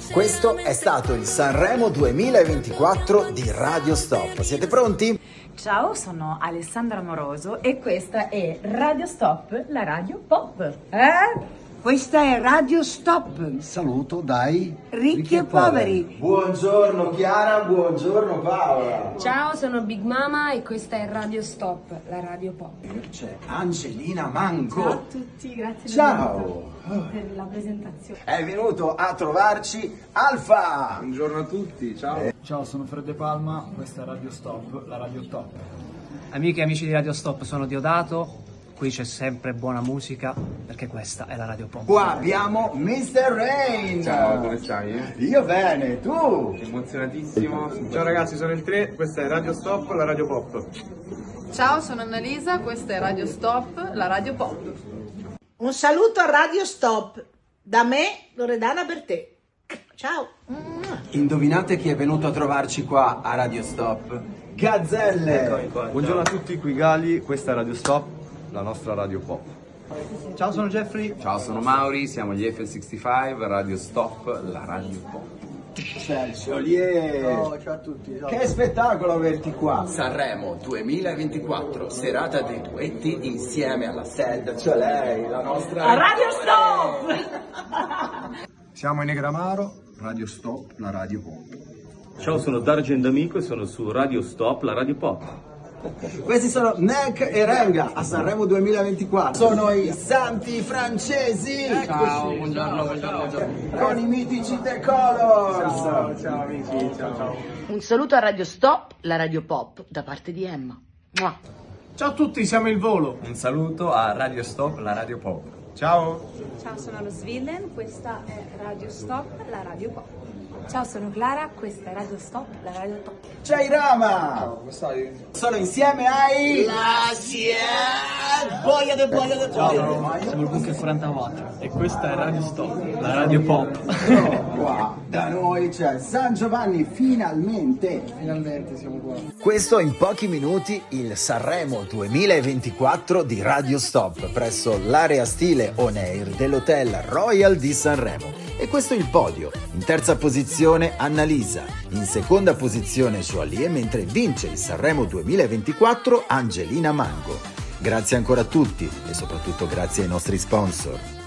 Questo è stato il Sanremo 2024 di Radio Stop. Siete pronti? Ciao, sono Alessandra Moroso e questa è Radio Stop, la radio pop. Questa è Radio Stop. Saluto dai Ricchi e poveri. Buongiorno Chiara, buongiorno Paola. Ciao, sono Big Mama e questa è Radio Stop, la radio pop. C'è Angelina Mango. Ciao a tutti, grazie Ciao. per la presentazione. È venuto a trovarci Alfa. Buongiorno a tutti, ciao. Ciao, sono Fred De Palma, questa è Radio Stop, la radio top. Amiche e amici di Radio Stop, sono Diodato, qui c'è sempre buona musica perché questa è la radio pop. Qua abbiamo Mr. Rain. Ciao, come stai? Io bene, tu? Emozionatissimo. Ciao ragazzi, sono il 3, questa è Radio Stop, la radio pop. Ciao, sono Annalisa, questa è Radio Stop, la radio pop. Un saluto a Radio Stop. Da me, Loredana per te. Ciao. Indovinate chi è venuto a trovarci qua a Radio Stop? Gazzelle. Buongiorno a tutti, qui Gali, questa è Radio Stop, la nostra radio pop. Ciao, sono Jeffrey. Ciao, sono Mauri, siamo gli FL65, Radio Stop, la radio pop. Joliet. Ciao a tutti. Ciao. Che spettacolo averti qua. Sanremo 2024, serata dei duetti insieme alla Sed, Cioè lei, la nostra Radio Stop! Siamo in Negramaro, Radio Stop, la radio pop. Ciao, sono D'Argent Amico e sono su Radio Stop, la radio pop. Questi sono Nek e Renga a Sanremo 2024. Sono i santi francesi. Ciao, buongiorno. Con i mitici The Colors. Ciao amici, ciao. Un saluto a Radio Stop, la radio pop, da parte di Emma. Mua. Ciao a tutti, siamo Il Volo. Un saluto a Radio Stop, la radio pop. Ciao. Ciao, sono Lo Svillen, questa è Radio Stop, la radio pop. Ciao, sono Clara, questa è Radio Stop, la radio top. C'è Irama. Ciao, come stai? Sono insieme ai Boia de boia de boia. Siamo il Bunker 40 e questa è Radio Stop, la radio pop. Qua da noi c'è San Giovanni, finalmente. Finalmente siamo qua. Questo in pochi minuti il Sanremo 2024 di Radio Stop presso l'area stile on air dell'Hotel Royal di Sanremo. E questo è il podio. In terza posizione Annalisa, in seconda posizione Jolie, mentre vince il Sanremo 2024 Angelina Mango. Grazie ancora a tutti e soprattutto grazie ai nostri sponsor.